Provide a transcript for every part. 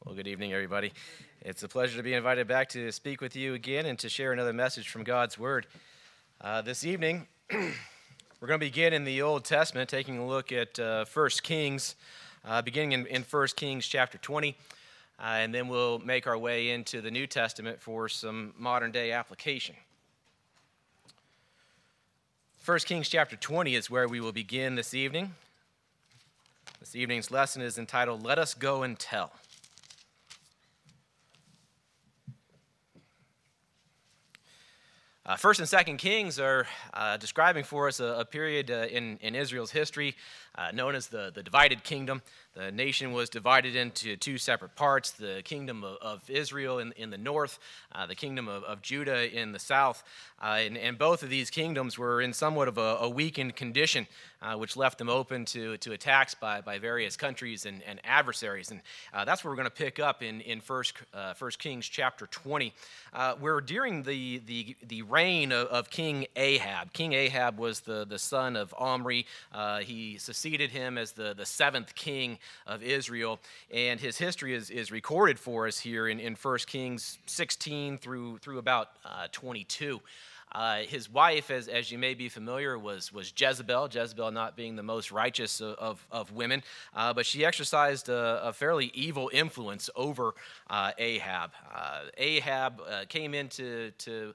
Well, good evening, everybody. It's a pleasure to be invited back to speak with you again and to share another message from God's Word. This evening, we're going to begin in the Old Testament, taking a look at 1 Kings, beginning in 1 Kings chapter 20, and then we'll make our way into the New Testament for some modern-day application. 1 Kings chapter 20 is where we will begin this evening. This evening's lesson is entitled, Let Us Go and Tell. First and Second Kings are describing for us a period in Israel's history known as the divided kingdom. The nation was divided into two separate parts, the kingdom of Israel in the north, the kingdom of Judah in the south. And both of these kingdoms were in somewhat of a weakened condition, which left them open to attacks by various countries and adversaries. And that's where we're going to pick up in 1 Kings chapter 20. We're during the reign of King Ahab. King Ahab was the son of Omri. He succeeded him as the seventh king of Israel, and his history is recorded for us here in 1 Kings 16 through about 22. His wife, as you may be familiar, was Jezebel. Jezebel not being the most righteous of women, but she exercised a fairly evil influence over Ahab. Ahab came into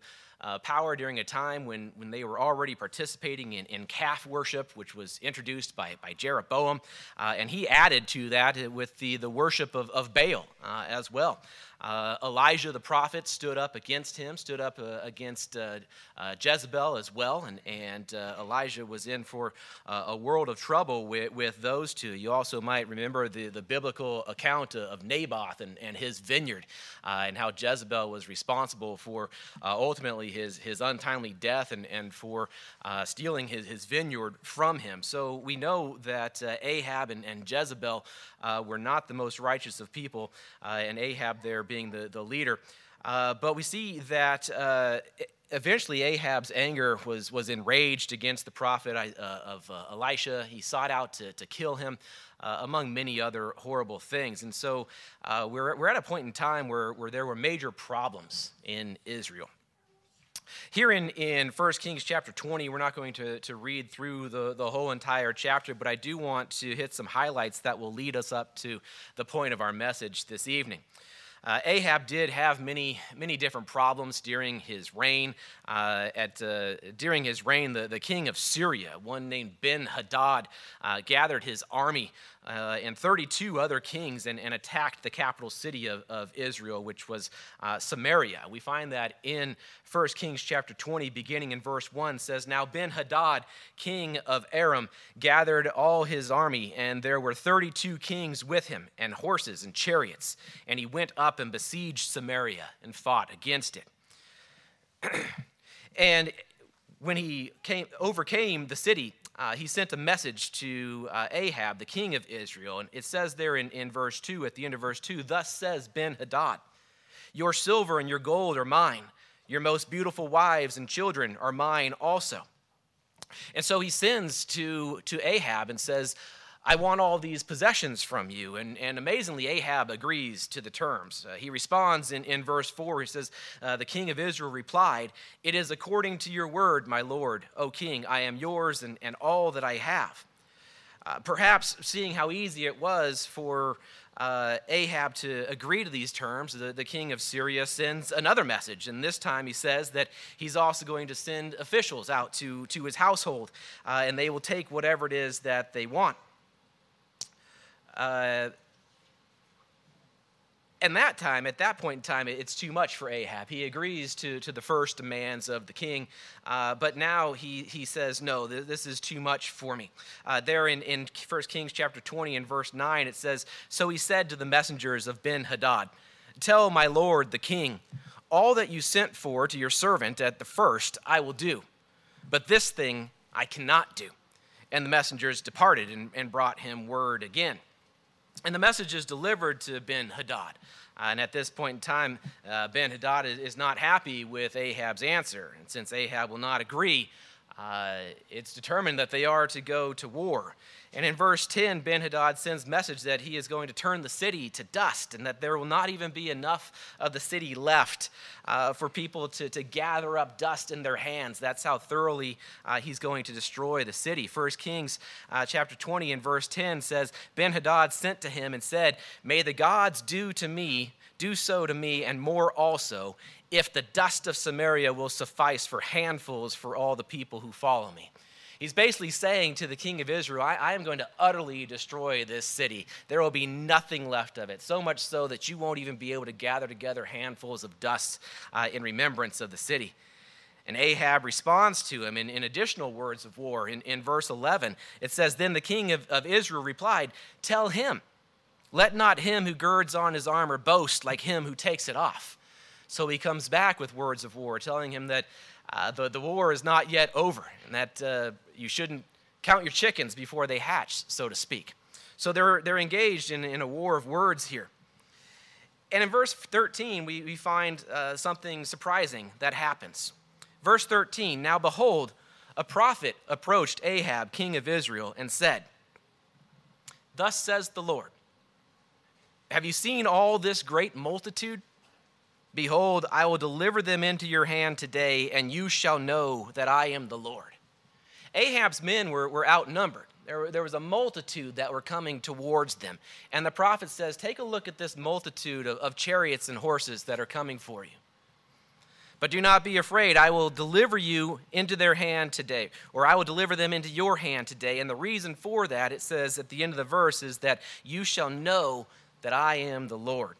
power during a time when they were already participating in calf worship, which was introduced by Jeroboam, and he added to that with the worship of Baal as well. Elijah the prophet stood up against him, stood up against Jezebel as well, and Elijah was in for a world of trouble with those two. You also might remember the biblical account of Naboth and his vineyard, and how Jezebel was responsible for ultimately his untimely death and for stealing his vineyard from him. So we know that Ahab and Jezebel were not the most righteous of people, and Ahab there being the leader. But we see that eventually Ahab's anger was enraged against the prophet of Elisha. He sought out to kill him, among many other horrible things. And so we're at a point in time where there were major problems in Israel. Here in 1 Kings chapter 20, we're not going to read through the whole entire chapter, but I do want to hit some highlights that will lead us up to the point of our message this evening. Ahab did have many different problems during his reign. During his reign, the king of Syria, one named Ben-Hadad, gathered his army and 32 other kings and attacked the capital city of Israel, which was Samaria. We find that in 1 Kings chapter 20, beginning in verse 1, says, Now Ben-Hadad, king of Aram, gathered all his army, and there were 32 kings with him, and horses and chariots. And he went up and besieged Samaria and fought against it. And when he overcame the city, he sent a message to Ahab, the king of Israel. And it says there in verse 2, at the end of verse 2, Thus says Ben-Hadad, Your silver and your gold are mine. Your most beautiful wives and children are mine also. And so he sends to Ahab and says, I want all these possessions from you. And amazingly, Ahab agrees to the terms. He responds in verse 4. He says, The king of Israel replied, It is according to your word, my lord, O king. I am yours and all that I have. Perhaps seeing how easy it was for Ahab to agree to these terms, the king of Syria sends another message. And this time he says that he's also going to send officials out to his household, and they will take whatever it is that they want. And at that point in time, it's too much for Ahab. He agrees to the first demands of the king, but now he says, no, this is too much for me. There in 1 Kings chapter 20 and verse 9, it says, So he said to the messengers of Ben-Hadad, Tell my lord the king, all that you sent for to your servant at the first I will do, but this thing I cannot do. And the messengers departed and brought him word again. And the message is delivered to Ben-Hadad. And at this point in time, Ben-Hadad is not happy with Ahab's answer. And since Ahab will not agree, it's determined that they are to go to war. And in verse 10, Ben-Hadad sends message that he is going to turn the city to dust and that there will not even be enough of the city left for people to gather up dust in their hands. That's how thoroughly he's going to destroy the city. 1 Kings chapter 20 and verse 10 says, Ben-Hadad sent to him and said, "May the gods do so to me and more also, if the dust of Samaria will suffice for handfuls for all the people who follow me." He's basically saying to the king of Israel, I am going to utterly destroy this city. There will be nothing left of it, so much so that you won't even be able to gather together handfuls of dust in remembrance of the city. And Ahab responds to him in additional words of war. In verse 11, it says, "Then the king of Israel replied, 'Tell him, let not him who girds on his armor boast like him who takes it off.'" So he comes back with words of war, telling him that the war is not yet over, and that you shouldn't count your chickens before they hatch, so to speak. So they're engaged in a war of words here. And in verse 13, we find something surprising that happens. Verse 13, "Now behold, a prophet approached Ahab, king of Israel, and said, 'Thus says the Lord, have you seen all this great multitude? Behold, I will deliver them into your hand today, and you shall know that I am the Lord.'" Ahab's men were outnumbered. There was a multitude that were coming towards them. And the prophet says, take a look at this multitude of chariots and horses that are coming for you. "But do not be afraid. I will deliver you into their hand today, or I will deliver them into your hand today." And the reason for that, it says at the end of the verse, is that you shall know that I am the Lord.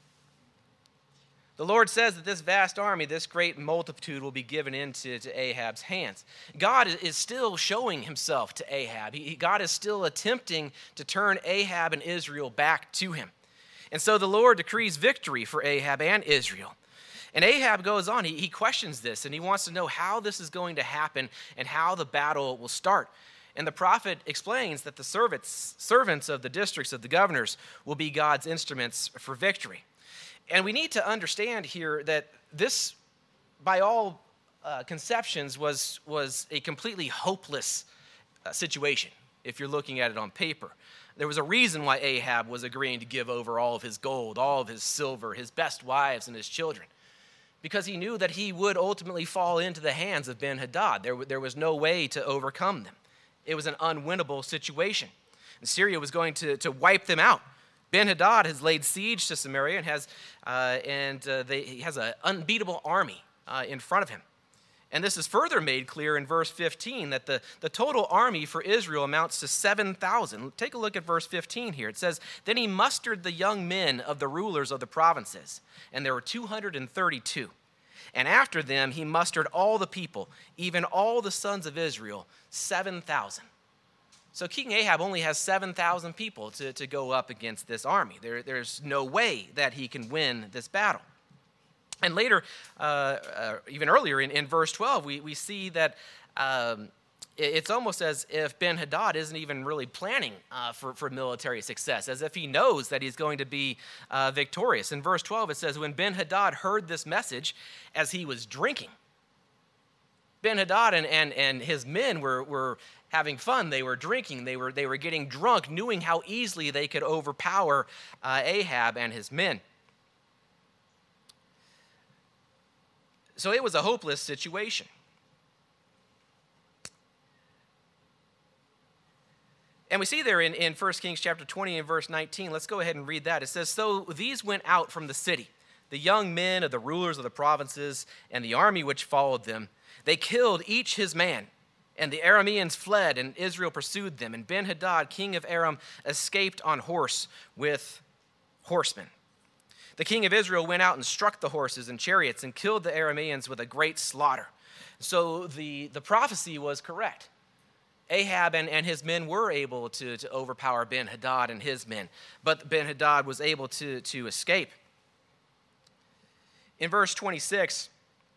The Lord says that this vast army, this great multitude, will be given into Ahab's hands. God is still showing himself to Ahab. God is still attempting to turn Ahab and Israel back to him. And so the Lord decrees victory for Ahab and Israel. And Ahab goes on, he questions this, and he wants to know how this is going to happen and how the battle will start. And the prophet explains that the servants of the districts of the governors will be God's instruments for victory. And we need to understand here that this, by all conceptions, was a completely hopeless situation, if you're looking at it on paper. There was a reason why Ahab was agreeing to give over all of his gold, all of his silver, his best wives, and his children, because he knew that he would ultimately fall into the hands of Ben-Hadad. There was no way to overcome them. It was an unwinnable situation. And Syria was going to wipe them out. Ben-Hadad has laid siege to Samaria and he has an unbeatable army in front of him. And this is further made clear in verse 15, that the total army for Israel amounts to 7,000. Take a look at verse 15 here. It says, "Then he mustered the young men of the rulers of the provinces, and there were 232. And after them he mustered all the people, even all the sons of Israel, 7,000. So King Ahab only has 7,000 people to go up against this army. There's no way that he can win this battle. And later, even earlier in verse 12, we see that it's almost as if Ben-Hadad isn't even really planning for military success, as if he knows that he's going to be victorious. In verse 12, it says, "When Ben-Hadad heard this message as he was drinking," Ben-Hadad and his men were having fun. They were drinking. They were getting drunk, knowing how easily they could overpower Ahab and his men. So it was a hopeless situation. And we see there in 1 Kings chapter 20 and verse 19, let's go ahead and read that. It says, "So these went out from the city, the young men of the rulers of the provinces and the army which followed them. They killed each his man, and the Arameans fled, and Israel pursued them. And Ben-Hadad, king of Aram, escaped on horse with horsemen. The king of Israel went out and struck the horses and chariots and killed the Arameans with a great slaughter." So the prophecy was correct. Ahab and his men were able to overpower Ben-Hadad and his men, but Ben-Hadad was able to escape. In verse 26,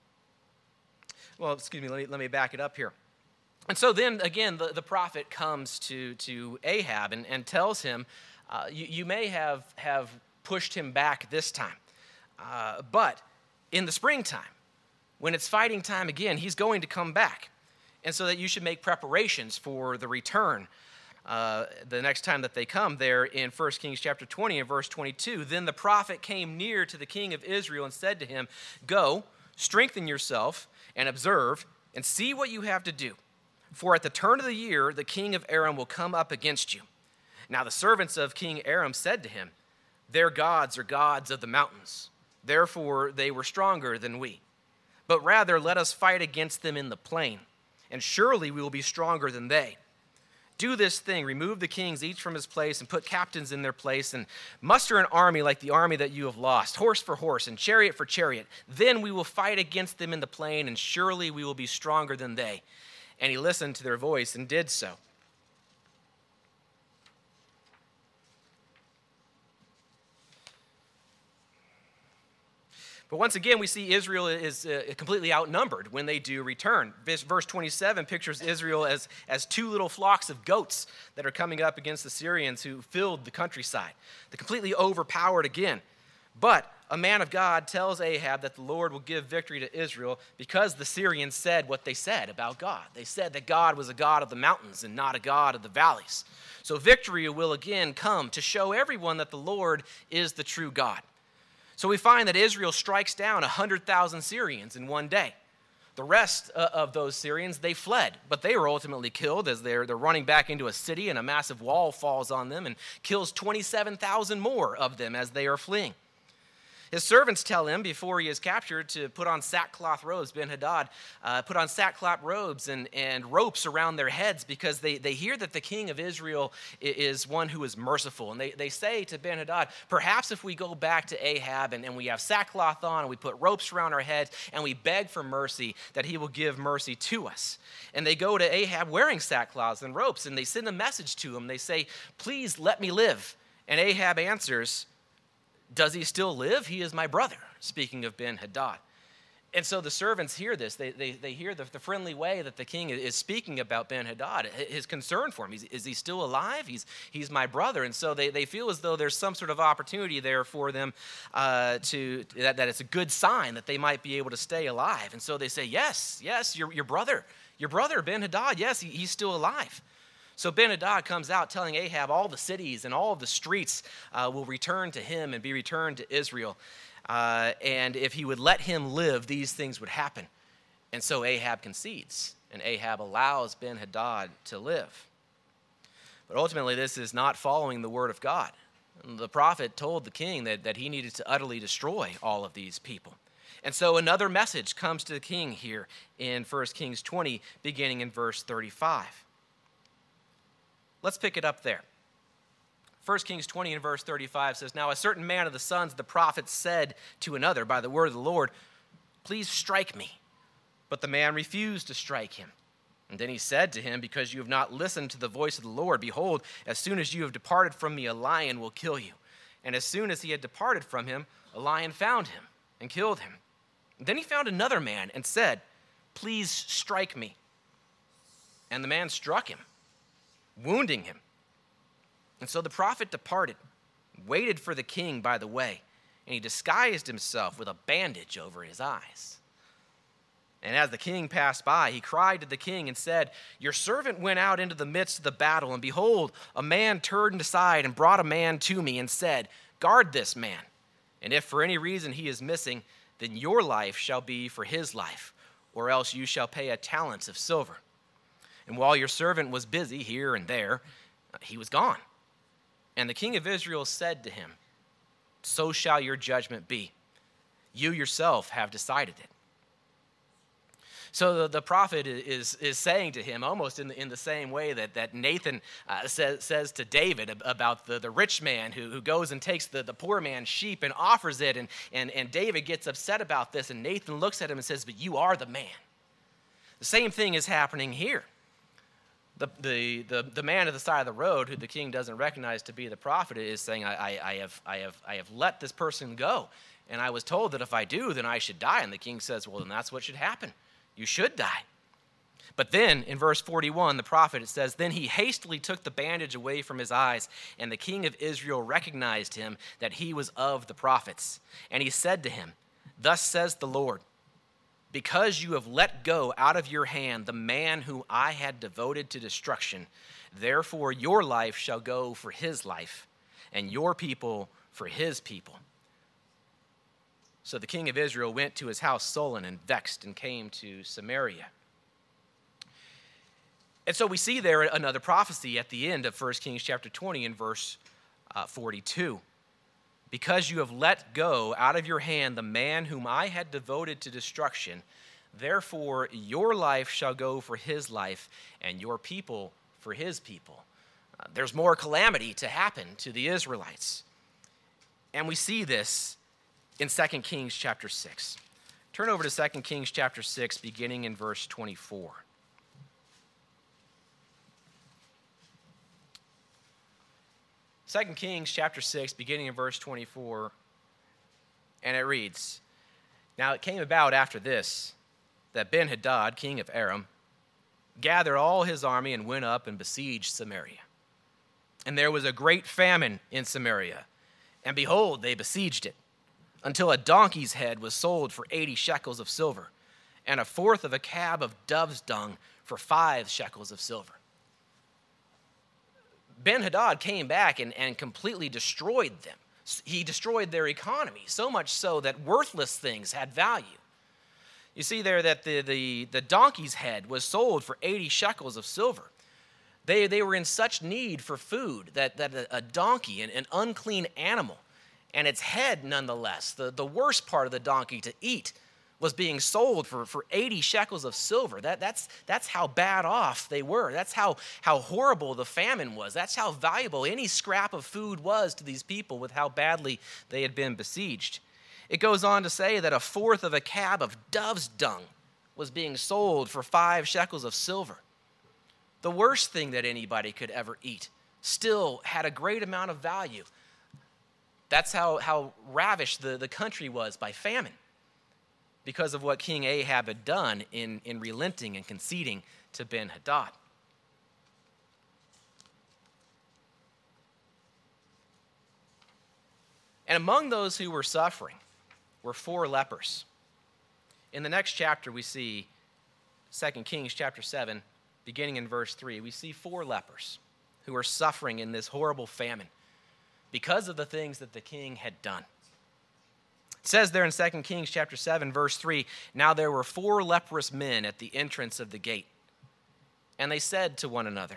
let me back it up here. And so then again, the prophet comes to Ahab and tells him, you may have pushed him back this time, but in the springtime, when it's fighting time again, he's going to come back. And so that you should make preparations for the return the next time that they come there in 1 Kings chapter 20 and verse 22. Then the prophet came near to the king of Israel and said to him, "Go, strengthen yourself and observe and see what you have to do. For at the turn of the year, the king of Aram will come up against you." Now the servants of King Aram said to him, "Their gods are gods of the mountains. Therefore they were stronger than we. But rather let us fight against them in the plain, and surely we will be stronger than they. Do this thing, remove the kings each from his place, and put captains in their place, and muster an army like the army that you have lost, horse for horse, and chariot for chariot. Then we will fight against them in the plain, and surely we will be stronger than they." And he listened to their voice and did so. But once again, we see Israel is completely outnumbered when they do return. Verse 27 pictures Israel as two little flocks of goats that are coming up against the Syrians who filled the countryside. They're completely overpowered again. But a man of God tells Ahab that the Lord will give victory to Israel because the Syrians said what they said about God. They said that God was a God of the mountains and not a God of the valleys. So victory will again come to show everyone that the Lord is the true God. So we find that Israel strikes down 100,000 Syrians in one day. The rest of those Syrians, they fled, but they were ultimately killed as they're running back into a city, and a massive wall falls on them and kills 27,000 more of them as they are fleeing. His servants tell him before he is captured to put on sackcloth robes. Ben-Hadad put on sackcloth robes and ropes around their heads because they hear that the king of Israel is one who is merciful. And they say to Ben-Hadad, perhaps if we go back to Ahab and we have sackcloth on and we put ropes around our heads and we beg for mercy, that he will give mercy to us. And they go to Ahab wearing sackcloths and ropes, and they send a message to him. They say, "Please let me live." And Ahab answers, "Does he still live? He is my brother," speaking of Ben-Hadad. And so the servants hear this. They hear the friendly way that the king is speaking about Ben-Hadad, his concern for him. Is he still alive? He's my brother. And so they feel as though there's some sort of opportunity there for them that it's a good sign that they might be able to stay alive. And so they say, yes, your brother Ben-Hadad, yes, he's still alive. So Ben-Hadad comes out telling Ahab all the cities and all of the streets will return to him and be returned to Israel. And if he would let him live, these things would happen. And so Ahab concedes, and Ahab allows Ben-Hadad to live. But ultimately, this is not following the word of God. The prophet told the king that he needed to utterly destroy all of these people. And so another message comes to the king here in 1 Kings 20, beginning in verse 35. Let's pick it up there. 1 Kings 20 and verse 35 says, "Now a certain man of the sons of the prophets said to another by the word of the Lord, 'Please strike me.' But the man refused to strike him. And then he said to him, 'Because you have not listened to the voice of the Lord, behold, as soon as you have departed from me, a lion will kill you.' And as soon as he had departed from him, a lion found him and killed him. And then he found another man and said, 'Please strike me.' And the man struck him, wounding him. And so the prophet departed, waited for the king by the way, and he disguised himself with a bandage over his eyes. And as the king passed by, he cried to the king and said, 'Your servant went out into the midst of the battle, and behold, a man turned aside and brought a man to me and said, Guard this man, and if for any reason he is missing, then your life shall be for his life, or else you shall pay a talent of silver.' And while your servant was busy here and there, he was gone. And the king of Israel said to him, 'So shall your judgment be. You yourself have decided it.'" So the prophet is saying to him, almost in the same way that Nathan says to David about the rich man who goes and takes the poor man's sheep and offers it. And David gets upset about this, and Nathan looks at him and says, "But you are the man." The same thing is happening here. The man at the side of the road, who the king doesn't recognize to be the prophet, is saying, I have let this person go, and I was told that if I do, then I should die. And the king says, "Well, then that's what should happen. You should die." But then in verse 41, the prophet, it says, "Then he hastily took the bandage away from his eyes, and the king of Israel recognized him that he was of the prophets. And he said to him, 'Thus says the Lord, because you have let go out of your hand the man whom I had devoted to destruction, Therefore your life shall go for his life, and your people for his people. So the king of Israel went to his house sullen and vexed, and came to Samaria. And so we see there another prophecy at the end of 1 Kings chapter 20 in verse 42. Because you have let go out of your hand the man whom I had devoted to destruction, therefore your life shall go for his life, and your people for his people. There's more calamity to happen to the Israelites. And we see this in 2 Kings chapter 6. Turn over to 2 Kings chapter 6, beginning in verse 24. 2 Kings chapter 6, beginning in verse 24, and it reads, Now it came about after this, that Ben-Hadad, king of Aram, gathered all his army and went up and besieged Samaria. And there was a great famine in Samaria, and behold, they besieged it, until a donkey's head was sold for 80 shekels of silver, and a fourth of a cab of dove's dung for 5 shekels of silver. Ben-Hadad came back and completely destroyed them. He destroyed their economy, so much so that worthless things had value. You see there that the donkey's head was sold for 80 shekels of silver. They were in such need for food that a donkey, an unclean animal, and its head nonetheless, the worst part of the donkey to eat, was being sold for 80 shekels of silver. That's how bad off they were. That's how horrible the famine was. That's how valuable any scrap of food was to these people with how badly they had been besieged. It goes on to say that a fourth of a cab of dove's dung was being sold for 5 shekels of silver. The worst thing that anybody could ever eat still had a great amount of value. That's how ravished the country was by famine, because of what King Ahab had done in relenting and conceding to Ben-Hadad. And among those who were suffering were 4 lepers. In the next chapter, we see 2 Kings chapter 7, beginning in verse 3, we see 4 lepers who are suffering in this horrible famine because of the things that the king had done. It says there in 2 Kings chapter 7, verse 3, Now there were 4 leprous men at the entrance of the gate, and they said to one another,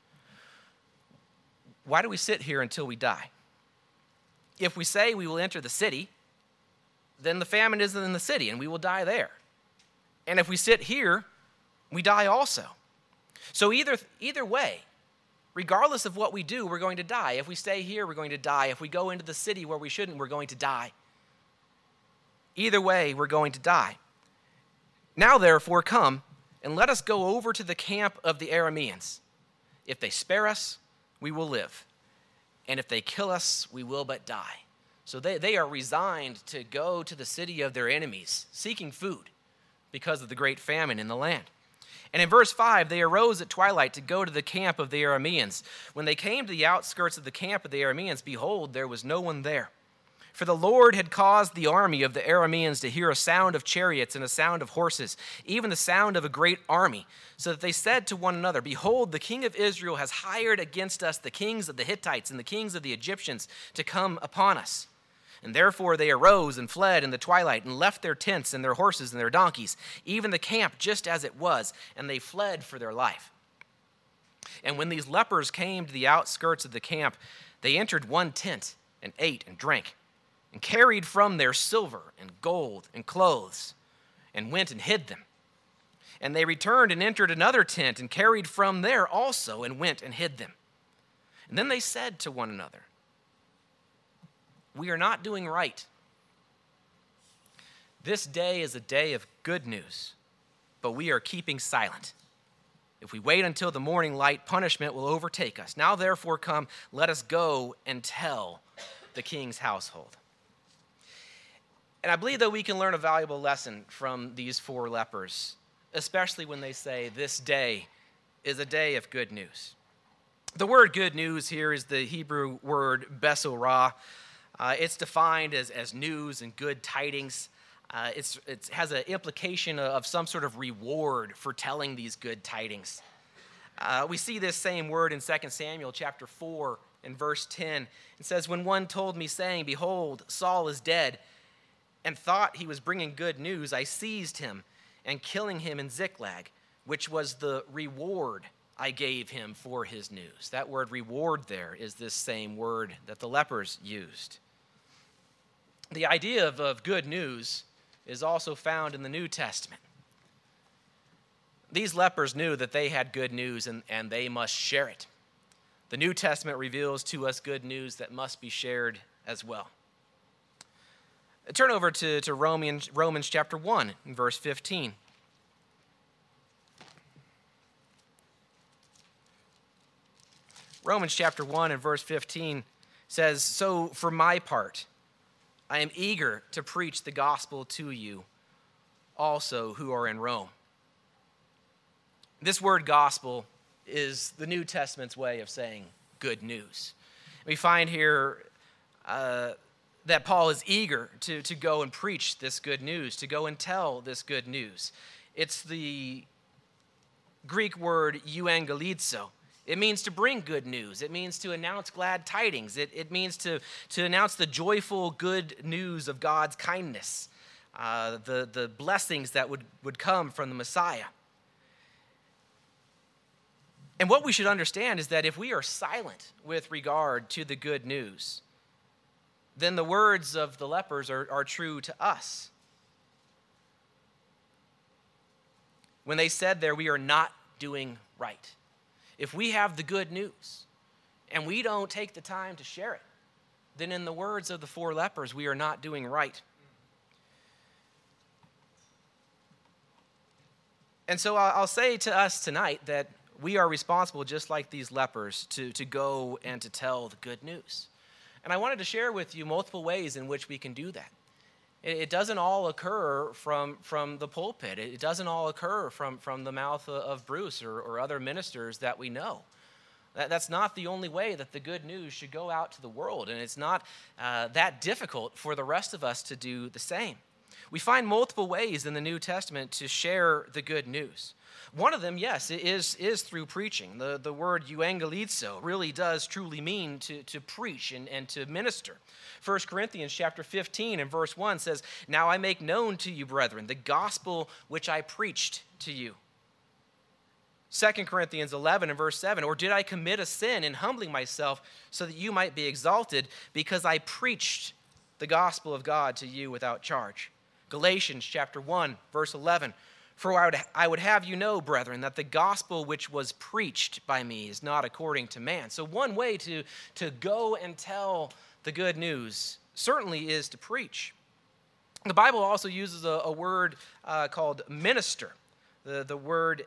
Why do we sit here until we die? If we say we will enter the city, then the famine isn't in the city, and we will die there. And if we sit here, we die also. So either way, regardless of what we do, we're going to die. If we stay here, we're going to die. If we go into the city where we shouldn't, we're going to die. Either way, we're going to die. Now, therefore, come and let us go over to the camp of the Arameans. If they spare us, we will live. And if they kill us, we will but die. So they are resigned to go to the city of their enemies, seeking food because of the great famine in the land. And in verse 5, they arose at twilight to go to the camp of the Arameans. When they came to the outskirts of the camp of the Arameans, behold, there was no one there. For the Lord had caused the army of the Arameans to hear a sound of chariots and a sound of horses, even the sound of a great army, so that they said to one another, Behold, the king of Israel has hired against us the kings of the Hittites and the kings of the Egyptians to come upon us. And therefore they arose and fled in the twilight and left their tents and their horses and their donkeys, even the camp just as it was, and they fled for their life. And when these lepers came to the outskirts of the camp, they entered one tent and ate and drank, and carried from there silver and gold and clothes, and went and hid them. And they returned and entered another tent, and carried from there also, and went and hid them. And then they said to one another, We are not doing right. This day is a day of good news, but we are keeping silent. If we wait until the morning light, punishment will overtake us. Now therefore come, let us go and tell the king's household. And I believe that we can learn a valuable lesson from these 4 lepers, especially when they say this day is a day of good news. The word good news here is the Hebrew word besorah. It's defined as news and good tidings. It has an implication of some sort of reward for telling these good tidings. We see this same word in 2 Samuel chapter 4 and verse 10. It says, "When one told me, saying, 'Behold, Saul is dead,' and thought he was bringing good news, I seized him, and killing him in Ziklag, which was the reward I gave him for his news." That word reward there is this same word that the lepers used. The idea of good news is also found in the New Testament. These lepers knew that they had good news and they must share it. The New Testament reveals to us good news that must be shared as well. Turn over to Romans chapter 1 and verse 15. Romans chapter 1 and verse 15 says, "So for my part, I am eager to preach the gospel to you also who are in Rome." This word gospel is the New Testament's way of saying good news. We find here that Paul is eager to go and preach this good news, to go and tell this good news. It's the Greek word euangelizo. It means to bring good news. It means to announce glad tidings. It means to announce the joyful good news of God's kindness, the blessings that would come from the Messiah. And what we should understand is that if we are silent with regard to the good news, then the words of the lepers are true to us. When they said there, "We are not doing right." If we have the good news and we don't take the time to share it, then in the words of the four lepers, we are not doing right. And so I'll say to us tonight that we are responsible, just like these lepers, to go and to tell the good news. And I wanted to share with you multiple ways in which we can do that. It doesn't all occur from the pulpit. It doesn't all occur from the mouth of Bruce or other ministers that we know. That's not the only way that the good news should go out to the world, and it's not that difficult for the rest of us to do the same. We find multiple ways in the New Testament to share the good news. One of them, yes, is through preaching. The word euangelizo really does truly mean to preach and to minister. 1 Corinthians chapter 15 and verse 1 says, "Now I make known to you, brethren, the gospel which I preached to you." 2 Corinthians 11 and verse 7, "Or did I commit a sin in humbling myself so that you might be exalted, because I preached the gospel of God to you without charge?" Galatians chapter 1, verse 11, "For I would have you know, brethren, that the gospel which was preached by me is not according to man." So one way to go and tell the good news certainly is to preach. The Bible also uses a word called minister. The word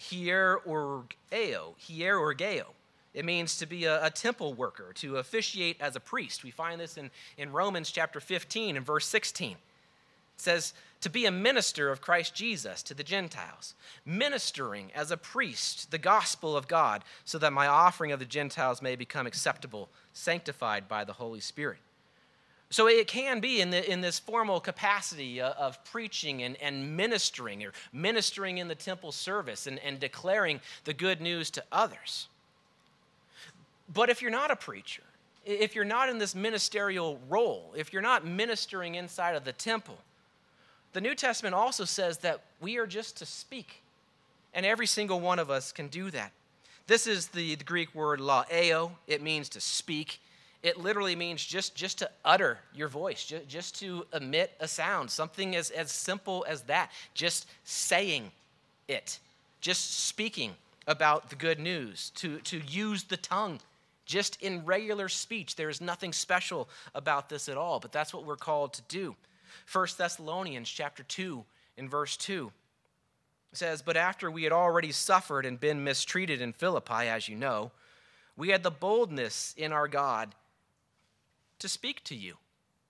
hierorgeo. It means to be a temple worker, to officiate as a priest. We find this in Romans chapter 15 and verse 16. It says, "To be a minister of Christ Jesus to the Gentiles, ministering as a priest the gospel of God, so that my offering of the Gentiles may become acceptable, sanctified by the Holy Spirit." So it can be in this formal capacity of preaching and ministering, or ministering in the temple service and declaring the good news to others. But if you're not a preacher, if you're not in this ministerial role, if you're not ministering inside of the temple, the New Testament also says that we are just to speak, and every single one of us can do that. This is the Greek word laeo. It means to speak. It literally means just to utter your voice, just to emit a sound, something as simple as that, just saying it, just speaking about the good news, to use the tongue, just in regular speech. There is nothing special about this at all, but that's what we're called to do. 1 Thessalonians chapter 2 in verse 2 says, "But after we had already suffered and been mistreated in Philippi, as you know, we had the boldness in our God to speak to you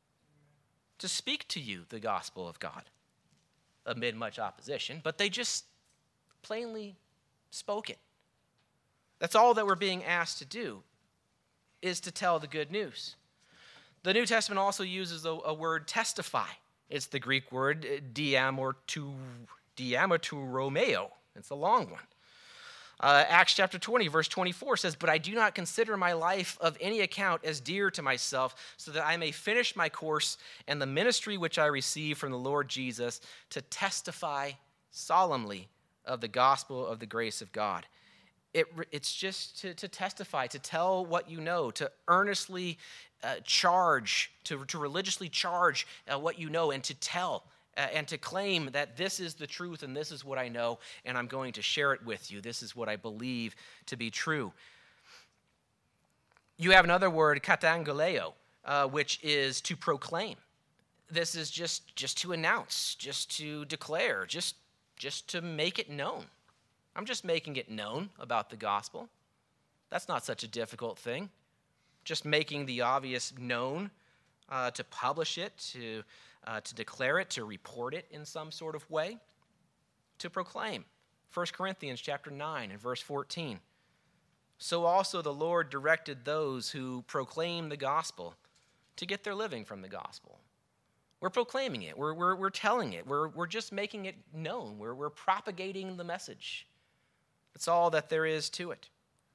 the gospel of God amid much opposition," but they just plainly spoke it. That's all that we're being asked to do, is to tell the good news. The New Testament also uses a word testify. It's the Greek word diameturomeo. It's a long one. Acts chapter 20, verse 24 says, "But I do not consider my life of any account as dear to myself, so that I may finish my course and the ministry which I received from the Lord Jesus to testify solemnly of the gospel of the grace of God." It's just to testify, to tell what you know, to earnestly charge, to religiously charge what you know, and to tell and to claim that this is the truth and this is what I know, and I'm going to share it with you. This is what I believe to be true. You have another word, katangoleo, which is to proclaim. This is just to announce, just to declare, just to make it known. I'm just making it known about the gospel. That's not such a difficult thing. Just making the obvious known, to publish it, to declare it, to report it in some sort of way, to proclaim. 1 Corinthians chapter 9 and verse 14. "So also the Lord directed those who proclaim the gospel to get their living from the gospel." We're proclaiming it. We're telling it. We're just making it known. We're propagating the message. That's all that there is to it.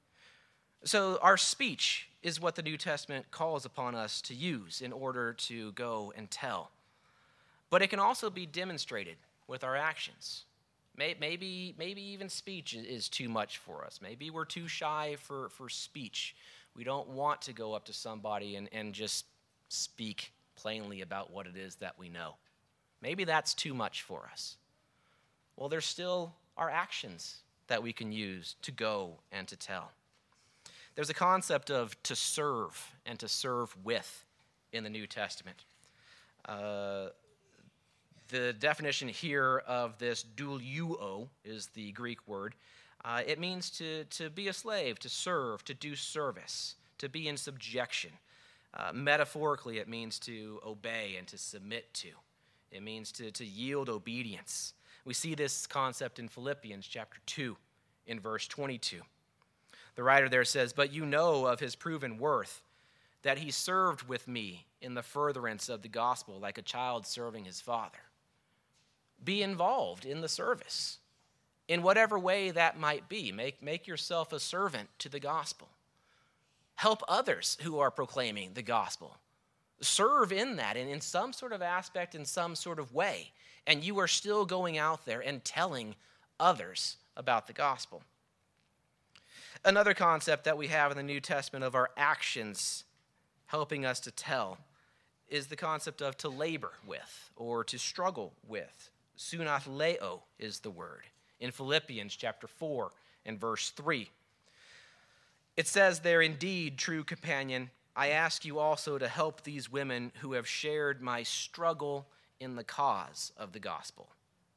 So our speech is what the New Testament calls upon us to use in order to go and tell. But it can also be demonstrated with our actions. Maybe even speech is too much for us. Maybe we're too shy for speech. We don't want to go up to somebody and just speak plainly about what it is that we know. Maybe that's too much for us. Well, there's still our actions that we can use to go and to tell. There's a concept of to serve and to serve with in the New Testament. The definition here of this douliuo is the Greek word. It means to be a slave, to serve, to do service, to be in subjection. Metaphorically, it means to obey and to submit to. It means to yield obedience. We see this concept in Philippians chapter 2 in verse 22. The writer there says, "But you know of his proven worth, that he served with me in the furtherance of the gospel like a child serving his father." Be involved in the service in whatever way that might be. Make yourself a servant to the gospel. Help others who are proclaiming the gospel. Serve in that and in some sort of aspect, in some sort of way. And you are still going out there and telling others about the gospel. Another concept that we have in the New Testament of our actions helping us to tell is the concept of to labor with or to struggle with. Sunathleo is the word in Philippians chapter 4 and verse 3. It says there, "Indeed, true companion, I ask you also to help these women who have shared my struggle in the cause of the gospel."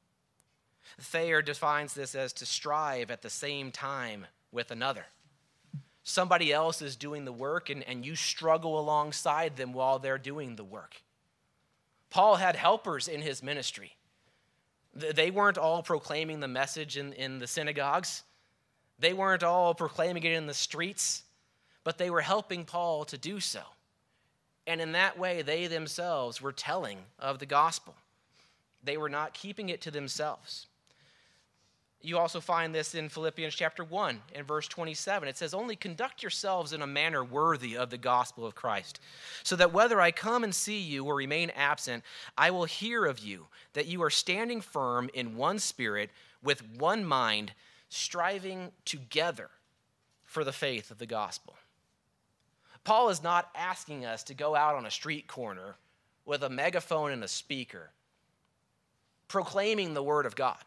Thayer defines this as to strive at the same time with another. Somebody else is doing the work, and you struggle alongside them while they're doing the work. Paul had helpers in his ministry. They weren't all proclaiming the message in the synagogues. They weren't all proclaiming it in the streets, but they were helping Paul to do so. And in that way, they themselves were telling of the gospel. They were not keeping it to themselves. You also find this in Philippians chapter 1 and verse 27. It says, "Only conduct yourselves in a manner worthy of the gospel of Christ, so that whether I come and see you or remain absent, I will hear of you, that you are standing firm in one spirit, with one mind, striving together for the faith of the gospel." Paul is not asking us to go out on a street corner with a megaphone and a speaker, proclaiming the word of God.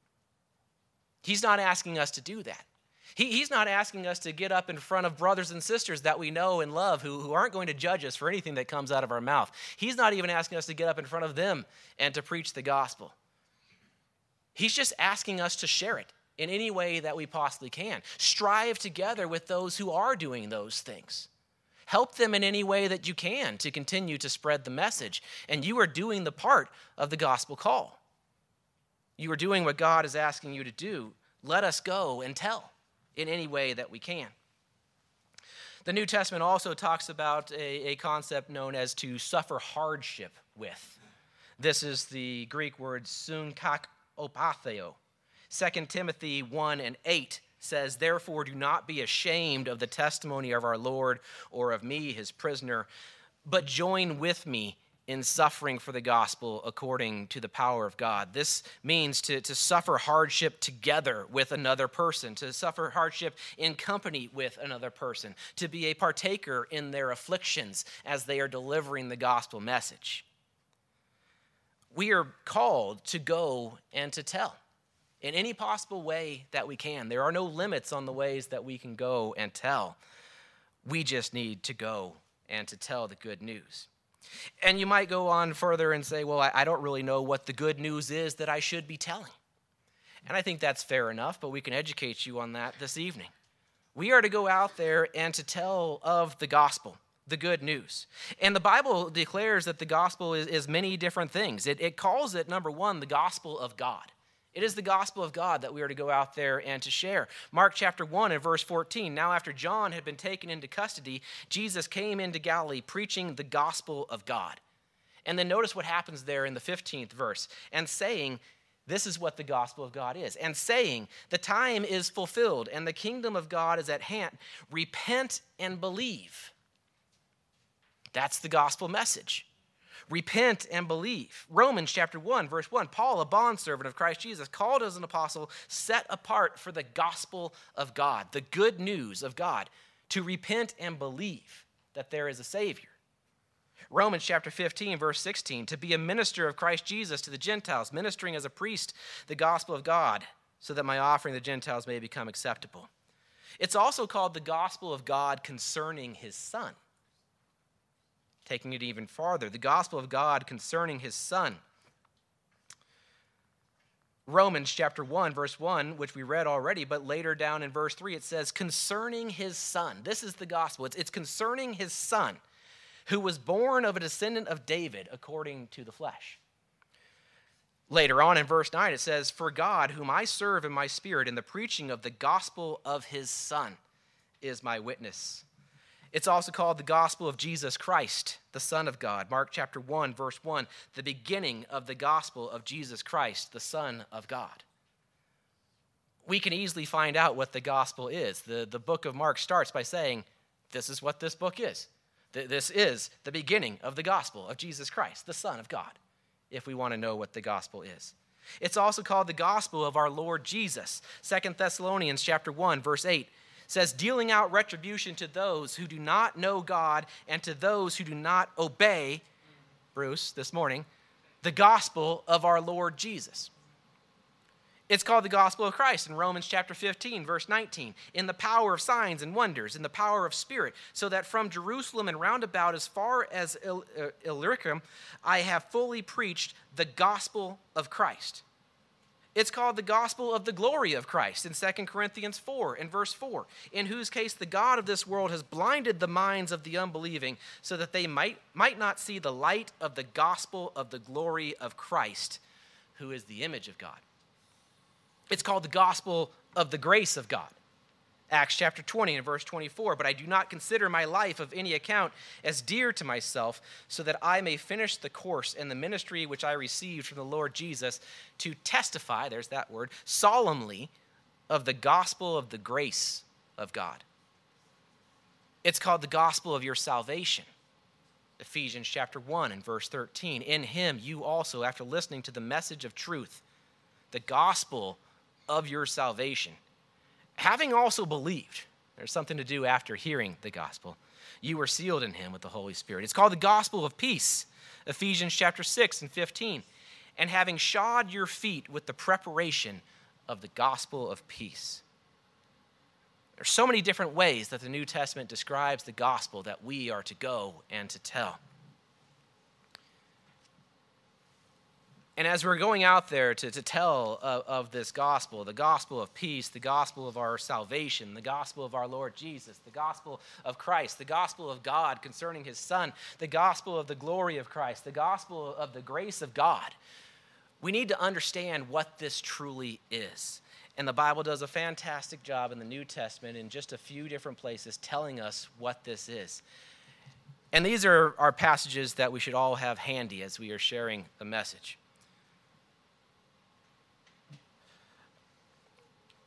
He's not asking us to do that. He's not asking us to get up in front of brothers and sisters that we know and love who aren't going to judge us for anything that comes out of our mouth. He's not even asking us to get up in front of them and to preach the gospel. He's just asking us to share it in any way that we possibly can. Strive together with those who are doing those things. Help them in any way that you can to continue to spread the message. And you are doing the part of the gospel call. You are doing what God is asking you to do. Let us go and tell in any way that we can. The New Testament also talks about a concept known as to suffer hardship with. This is the Greek word sunkak opatheo. 2 Timothy 1 and 8 says, "Therefore do not be ashamed of the testimony of our Lord or of me, his prisoner, but join with me in suffering for the gospel according to the power of God." This means to suffer hardship together with another person, to suffer hardship in company with another person, to be a partaker in their afflictions as they are delivering the gospel message. We are called to go and to tell in any possible way that we can. There are no limits on the ways that we can go and tell. We just need to go and to tell the good news. And you might go on further and say, well, I don't really know what the good news is that I should be telling. And I think that's fair enough, but we can educate you on that this evening. We are to go out there and to tell of the gospel, the good news. And the Bible declares that the gospel is many different things. It calls it, number one, the gospel of God. It is the gospel of God that we are to go out there and to share. Mark chapter 1 and verse 14, "Now after John had been taken into custody, Jesus came into Galilee preaching the gospel of God." And then notice what happens there in the 15th verse, "And saying," this is what the gospel of God is, "and saying, the time is fulfilled and the kingdom of God is at hand. Repent and believe." That's the gospel message. Repent and believe. Romans chapter 1, verse 1, "Paul, a bondservant of Christ Jesus, called as an apostle, set apart for the gospel of God," the good news of God, to repent and believe that there is a Savior. Romans chapter 15, verse 16, "To be a minister of Christ Jesus to the Gentiles, ministering as a priest the gospel of God, so that my offering to the Gentiles may become acceptable." It's also called the gospel of God concerning his Son. Taking it even farther, the gospel of God concerning his Son. Romans chapter 1, verse 1, which we read already, but later down in verse 3, it says, "Concerning his Son." This is the gospel. It's concerning his Son, who was born of a descendant of David according to the flesh. Later on in verse 9, it says, "For God, whom I serve in my spirit in the preaching of the gospel of his Son, is my witness." It's also called the gospel of Jesus Christ, the Son of God. Mark chapter 1, verse 1, "The beginning of the gospel of Jesus Christ, the Son of God." We can easily find out what the gospel is. The book of Mark starts by saying, this is what this book is. This is the beginning of the gospel of Jesus Christ, the Son of God, if we want to know what the gospel is. It's also called the gospel of our Lord Jesus. 2 Thessalonians chapter 1, verse 8, says, "Dealing out retribution to those who do not know God and to those who do not obey," Bruce, this morning, "the gospel of our Lord Jesus." It's called the gospel of Christ in Romans chapter 15, verse 19, "In the power of signs and wonders, in the power of spirit, so that from Jerusalem and round about as far as Illyricum, I have fully preached the gospel of Christ." It's called the gospel of the glory of Christ in 2 Corinthians 4 and verse 4, "In whose case the God of this world has blinded the minds of the unbelieving, so that they might not see the light of the gospel of the glory of Christ, who is the image of God." It's called the gospel of the grace of God. Acts chapter 20 and verse 24, "But I do not consider my life of any account as dear to myself, so that I may finish the course and the ministry which I received from the Lord Jesus, to testify," there's that word, "solemnly of the gospel of the grace of God." It's called the gospel of your salvation. Ephesians chapter 1 and verse 13, "In him you also, after listening to the message of truth," the gospel of your salvation, "having also believed," there's something to do after hearing the gospel, "you were sealed in him with the Holy Spirit." It's called the gospel of peace. Ephesians chapter 6 and 15, "And having shod your feet with the preparation of the gospel of peace." There's so many different ways that the New Testament describes the gospel that we are to go and to tell. And as we're going out there to tell of this gospel, the gospel of peace, the gospel of our salvation, the gospel of our Lord Jesus, the gospel of Christ, the gospel of God concerning his Son, the gospel of the glory of Christ, the gospel of the grace of God, we need to understand what this truly is. And the Bible does a fantastic job in the New Testament in just a few different places telling us what this is. And these are our passages that we should all have handy as we are sharing the message.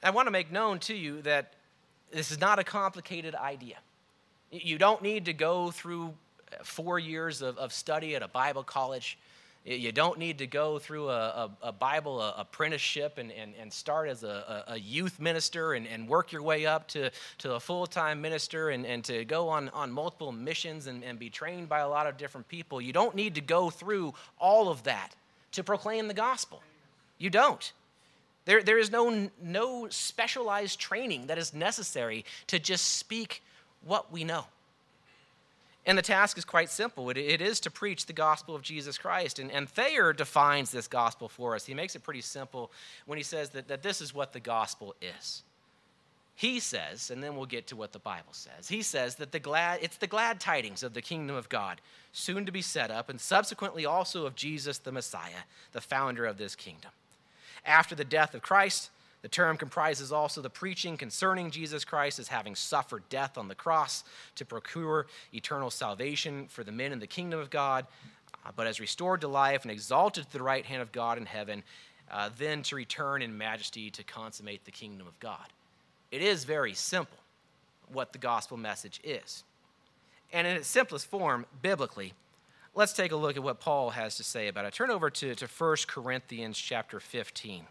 I want to make known to you that this is not a complicated idea. You don't need to go through 4 years of study at a Bible college. You don't need to go through a Bible apprenticeship and start as a youth minister and work your way up to a full-time minister and to go on multiple missions and be trained by a lot of different people. You don't need to go through all of that to proclaim the gospel. You don't. There is no specialized training that is necessary to just speak what we know. And the task is quite simple. It is to preach the gospel of Jesus Christ. And Thayer defines this gospel for us. He makes it pretty simple when he says that this is what the gospel is. He says, and then we'll get to what the Bible says, he says that it's the glad tidings of the kingdom of God, soon to be set up, and subsequently also of Jesus the Messiah, the founder of this kingdom. After the death of Christ, the term comprises also the preaching concerning Jesus Christ as having suffered death on the cross to procure eternal salvation for the men in the kingdom of God, but as restored to life and exalted to the right hand of God in heaven, then to return in majesty to consummate the kingdom of God. It is very simple what the gospel message is. And in its simplest form, biblically, let's take a look at what Paul has to say about it. Turn over to 1 Corinthians chapter 15.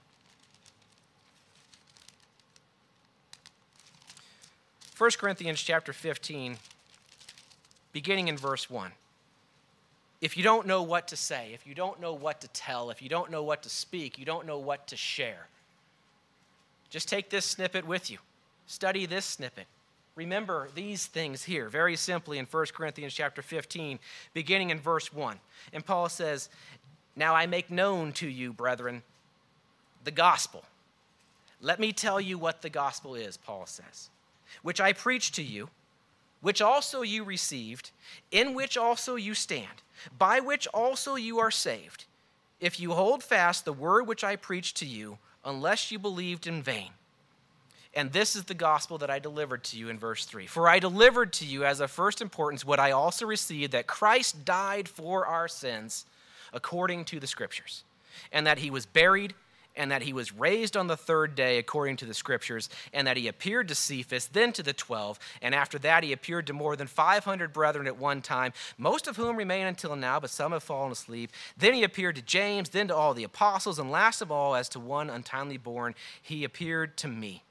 1 Corinthians chapter 15, beginning in verse 1. If you don't know what to say, if you don't know what to tell, if you don't know what to speak, you don't know what to share, just take this snippet with you. Study this snippet. Remember these things here, very simply in 1 Corinthians chapter 15, beginning in verse 1. And Paul says, "Now I make known to you, brethren, the gospel." Let me tell you what the gospel is, Paul says. "Which I preached to you, which also you received, in which also you stand, by which also you are saved, if you hold fast the word which I preached to you, unless you believed in vain. And this is the gospel that I delivered to you," in verse 3. "For I delivered to you as of first importance what I also received, that Christ died for our sins according to the Scriptures, and that he was buried, and that he was raised on the third day according to the Scriptures, and that he appeared to Cephas, then to the 12, and after that he appeared to more than 500 brethren at one time, most of whom remain until now, but some have fallen asleep. Then he appeared to James, then to all the apostles, and last of all, as to one untimely born, he appeared to me."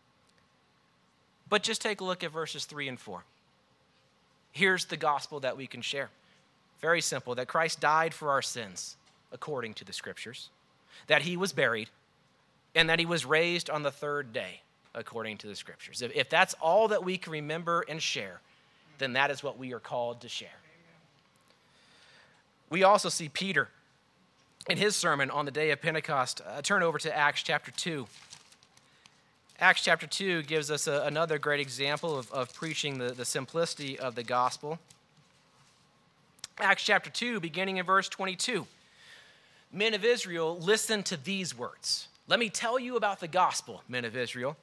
But just take a look at verses 3 and 4. Here's the gospel that we can share. Very simple, that Christ died for our sins according to the Scriptures, that he was buried, and that he was raised on the third day according to the Scriptures. If that's all that we can remember and share, then that is what we are called to share. We also see Peter in his sermon on the day of Pentecost. Turn over to Acts chapter 2. Acts chapter 2 gives us another great example of preaching the simplicity of the gospel. Acts chapter 2, beginning in verse 22. "Men of Israel, listen to these words. Let me tell you about the gospel, men of Israel.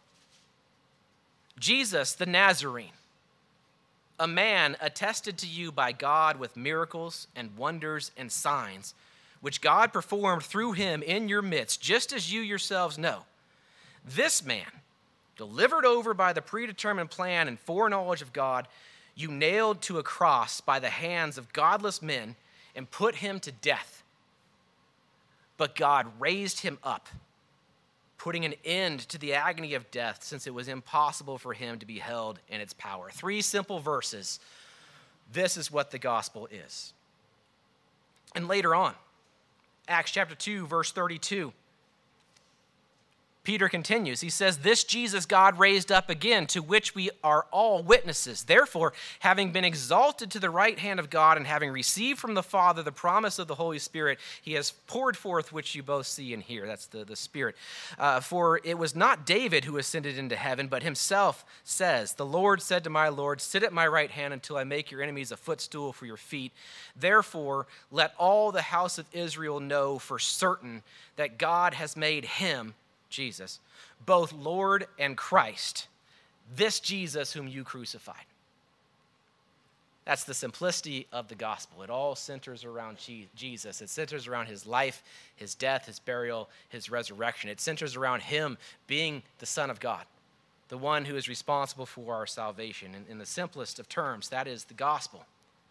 Jesus the Nazarene, a man attested to you by God with miracles and wonders and signs, which God performed through him in your midst, just as you yourselves know. This man, delivered over by the predetermined plan and foreknowledge of God, you nailed to a cross by the hands of godless men and put him to death. But God raised him up, putting an end to the agony of death, since it was impossible for him to be held in its power." 3 simple verses. This is what the gospel is. And later on, Acts chapter 2, verse 32, Peter continues. He says, "This Jesus God raised up again, to which we are all witnesses. Therefore, having been exalted to the right hand of God and having received from the Father the promise of the Holy Spirit, he has poured forth, which you both see and hear." That's the Spirit. "For it was not David who ascended into heaven, but himself says, 'The Lord said to my Lord, sit at my right hand until I make your enemies a footstool for your feet.' Therefore, let all the house of Israel know for certain that God has made him," Jesus, "both Lord and Christ, this Jesus whom you crucified." That's the simplicity of the gospel. It all centers around Jesus. It centers around his life, his death, his burial, his resurrection. It centers around him being the Son of God, the one who is responsible for our salvation. In the simplest of terms, that is the gospel.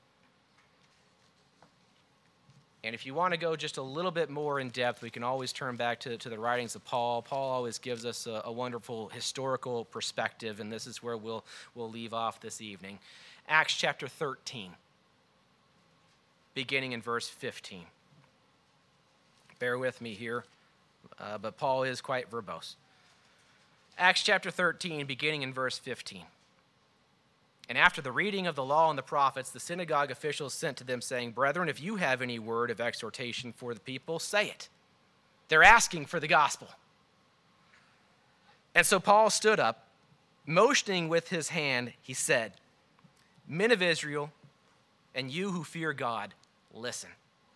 And if you want to go just a little bit more in depth, we can always turn back to the writings of Paul. Paul always gives us a wonderful historical perspective, and this is where we'll leave off this evening. Acts chapter 13, beginning in verse 15. Bear with me here, but Paul is quite verbose. Acts chapter 13, beginning in verse 15. And after the reading of the law and the prophets, the synagogue officials sent to them, saying, "Brethren, if you have any word of exhortation for the people, say it." They're asking for the gospel. And so Paul stood up, motioning with his hand, he said, "Men of Israel, and you who fear God, listen.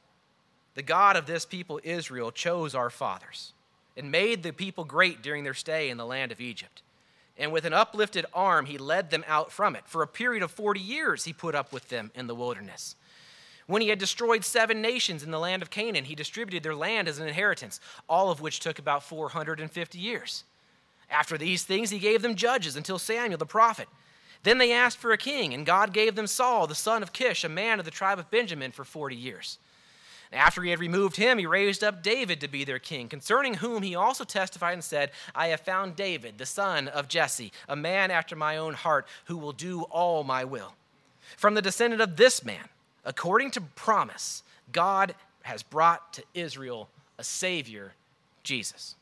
The God of this people Israel chose our fathers and made the people great during their stay in the land of Egypt. And with an uplifted arm, he led them out from it. For a period of 40 years, he put up with them in the wilderness. When he had destroyed 7 nations in the land of Canaan, he distributed their land as an inheritance, all of which took about 450 years. After these things, he gave them judges until Samuel the prophet. Then they asked for a king, and God gave them Saul, the son of Kish, a man of the tribe of Benjamin, for 40 years. After he had removed him, he raised up David to be their king, concerning whom he also testified and said, I have found David, the son of Jesse, a man after my own heart, who will do all my will. From the descendant of this man, according to promise, God has brought to Israel a Savior, Jesus.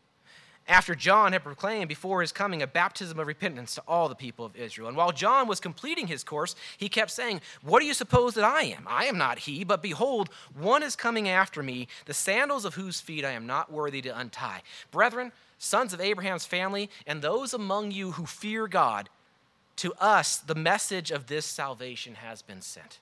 After John had proclaimed before his coming a baptism of repentance to all the people of Israel. And while John was completing his course, he kept saying, What do you suppose that I am? I am not he, but behold, one is coming after me, the sandals of whose feet I am not worthy to untie. Brethren, sons of Abraham's family, and those among you who fear God, to us the message of this salvation has been sent.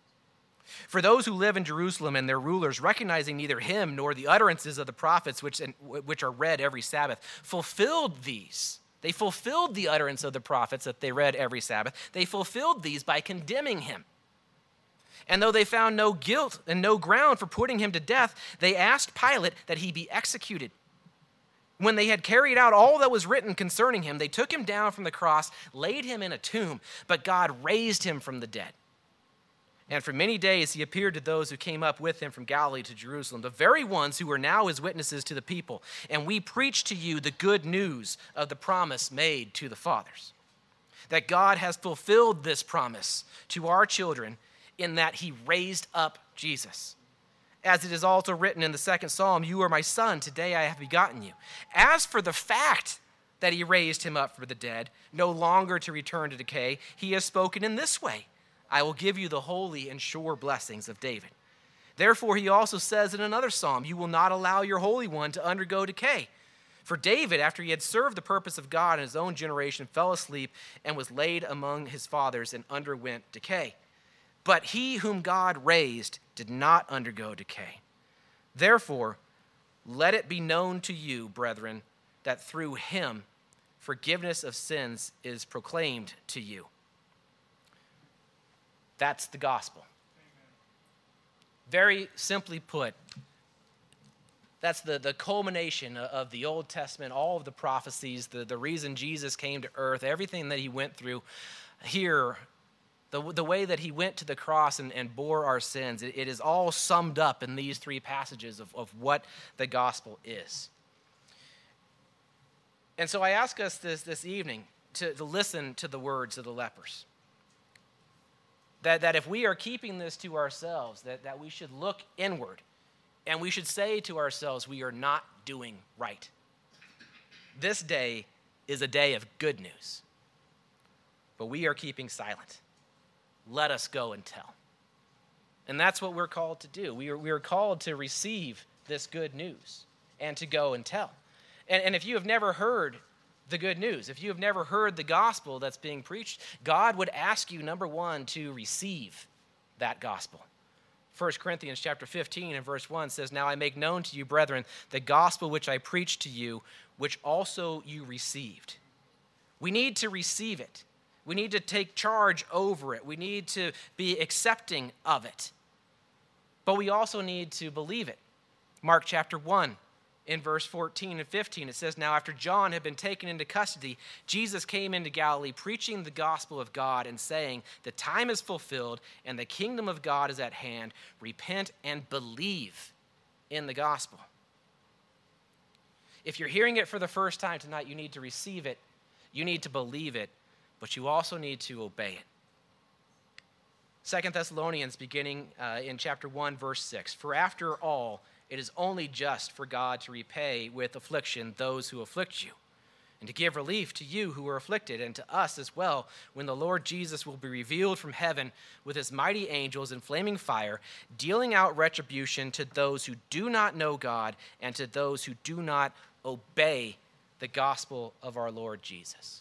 For those who live in Jerusalem and their rulers, recognizing neither him nor the utterances of the prophets which are read every Sabbath, fulfilled these. They fulfilled the utterance of the prophets that they read every Sabbath. They fulfilled these by condemning him. And though they found no guilt and no ground for putting him to death, they asked Pilate that he be executed. When they had carried out all that was written concerning him, they took him down from the cross, laid him in a tomb, but God raised him from the dead. And for many days he appeared to those who came up with him from Galilee to Jerusalem, the very ones who are now his witnesses to the people. And we preach to you the good news of the promise made to the fathers, that God has fulfilled this promise to our children in that he raised up Jesus. As it is also written in the 2nd Psalm, You are my son, today I have begotten you. As for the fact that he raised him up from the dead, no longer to return to decay, he has spoken in this way, I will give you the holy and sure blessings of David. Therefore, he also says in another psalm, You will not allow your Holy One to undergo decay. For David, after he had served the purpose of God in his own generation, fell asleep and was laid among his fathers and underwent decay. But he whom God raised did not undergo decay. Therefore, let it be known to you, brethren, that through him forgiveness of sins is proclaimed to you. That's the gospel. Amen. Very simply put, that's the culmination of the Old Testament, all of the prophecies, the reason Jesus came to earth, everything that he went through here, the way that he went to the cross and bore our sins. It is all summed up in these 3 passages of what the gospel is. And so I ask us this evening to listen to the words of the lepers. That if we are keeping this to ourselves, that we should look inward and we should say to ourselves, we are not doing right. This day is a day of good news, but we are keeping silent. Let us go and tell. And that's what we're called to do. We are called to receive this good news and to go and tell. And if you have never heard the good news, if you have never heard the gospel that's being preached, God would ask you, number 1, to receive that gospel. 1 Corinthians chapter 15 and verse 1 says, Now I make known to you, brethren, the gospel which I preached to you, which also you received. We need to receive it. We need to take charge over it. We need to be accepting of it. But we also need to believe it. Mark chapter 1, in verse 14 and 15, it says, "Now after John had been taken into custody, Jesus came into Galilee preaching the gospel of God and saying, 'The time is fulfilled and the kingdom of God is at hand. Repent and believe in the gospel.'" If you're hearing it for the first time tonight, you need to receive it. You need to believe it, but you also need to obey it. 2 Thessalonians, beginning in chapter 1, verse 6, "For after all, it is only just for God to repay with affliction those who afflict you, and to give relief to you who are afflicted, and to us as well, when the Lord Jesus will be revealed from heaven with his mighty angels in flaming fire, dealing out retribution to those who do not know God and to those who do not obey the gospel of our Lord Jesus."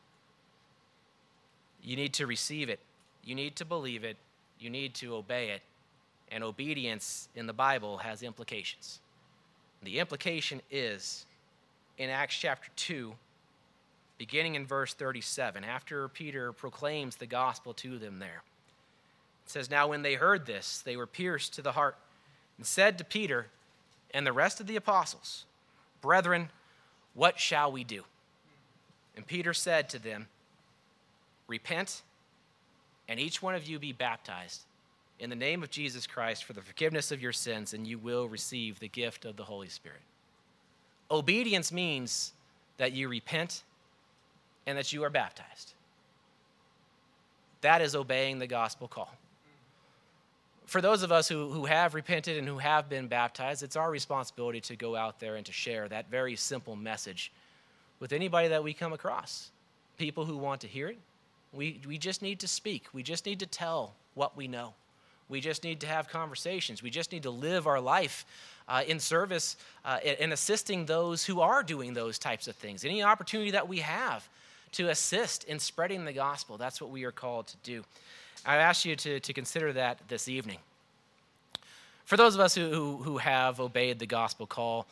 You need to receive it. You need to believe it. You need to obey it. And obedience in the Bible has implications. The implication is in Acts chapter 2, beginning in verse 37, after Peter proclaims the gospel to them there. It says, "Now when they heard this, they were pierced to the heart and said to Peter and the rest of the apostles, 'Brethren, what shall we do?' And Peter said to them, 'Repent, and each one of you be baptized in the name of Jesus Christ for the forgiveness of your sins, and you will receive the gift of the Holy Spirit.'" Obedience means that you repent and that you are baptized. That is obeying the gospel call. For those of us who have repented and who have been baptized, it's our responsibility to go out there and to share that very simple message with anybody that we come across. People who want to hear it. We just need to speak. We just need to tell what we know. We just need to have conversations. We just need to live our life in service in assisting those who are doing those types of things. Any opportunity that we have to assist in spreading the gospel, that's what we are called to do. I ask you to consider that this evening. For those of us who have obeyed the gospel call,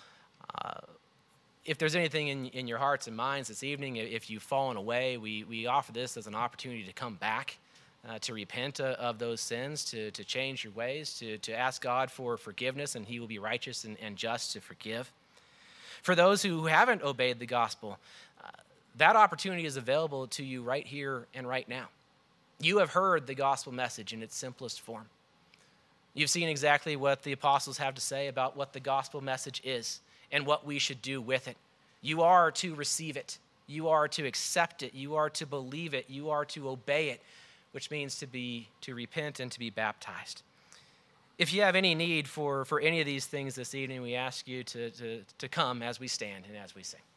if there's anything in your hearts and minds this evening, if you've fallen away, we offer this as an opportunity to come back, to repent of those sins, to change your ways, to ask God for forgiveness, and he will be righteous and just to forgive. For those who haven't obeyed the gospel, that opportunity is available to you right here and right now. You have heard the gospel message in its simplest form. You've seen exactly what the apostles have to say about what the gospel message is and what we should do with it. You are to receive it. You are to accept it. You are to believe it. You are to obey it, which means to repent and to be baptized. If you have any need for any of these things this evening, we ask you to come as we stand and as we sing.